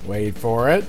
Wait for it.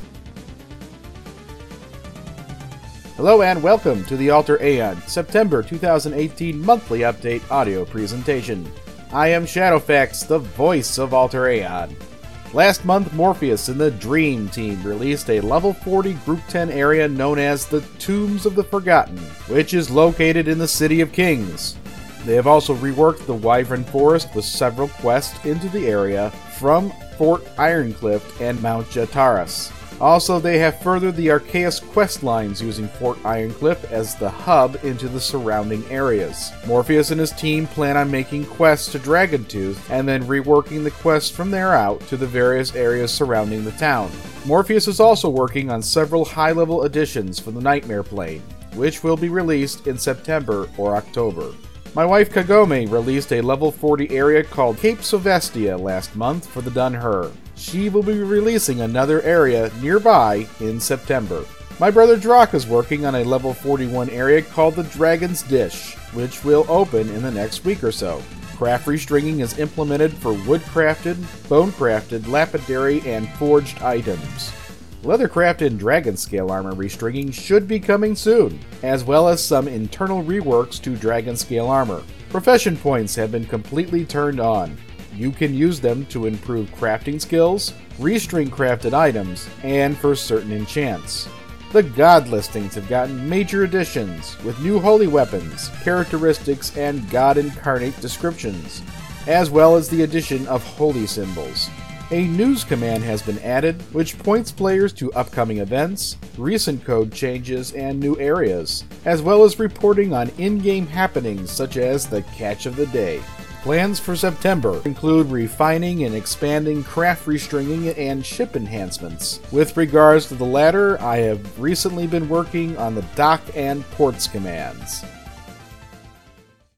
Hello and welcome to the Alter Aeon September 2018 monthly update audio presentation. I am Shadowfax, the voice of Alter Aeon. Last month, Morpheus and the Dream Team released a level 40 Group 10 area known as the Tombs of the Forgotten, which is located in the City of Kings. They have also reworked the Wyvern Forest with several quests into the area from Fort Ironcliff and Mount Jataris. Also, they have furthered the Arceus quest lines using Fort Ironcliff as the hub into the surrounding areas. Morpheus and his team plan on making quests to Dragontooth and then reworking the quests from there out to the various areas surrounding the town. Morpheus is also working on several high-level additions for the Nightmare Plane, which will be released in September or October. My wife Kagome released a level 40 area called Cape Sylvestia last month for the Dunher. She will be releasing another area nearby in September. My brother Drak is working on a level 41 area called the Dragon's Dish, which will open in the next week or so. Craft restringing is implemented for wood-crafted, bone-crafted, lapidary, and forged items. Leather-crafted and dragon scale armor restringing should be coming soon, as well as some internal reworks to dragon scale armor. Profession points have been completely turned on. You can use them to improve crafting skills, restring crafted items, and for certain enchants. The God listings have gotten major additions, with new holy weapons, characteristics, and God incarnate descriptions, as well as the addition of holy symbols. A news command has been added, which points players to upcoming events, recent code changes, and new areas, as well as reporting on in-game happenings such as the Catch of the Day. Plans for September include refining and expanding craft restringing and ship enhancements. With regards to the latter, I have recently been working on the dock and ports commands.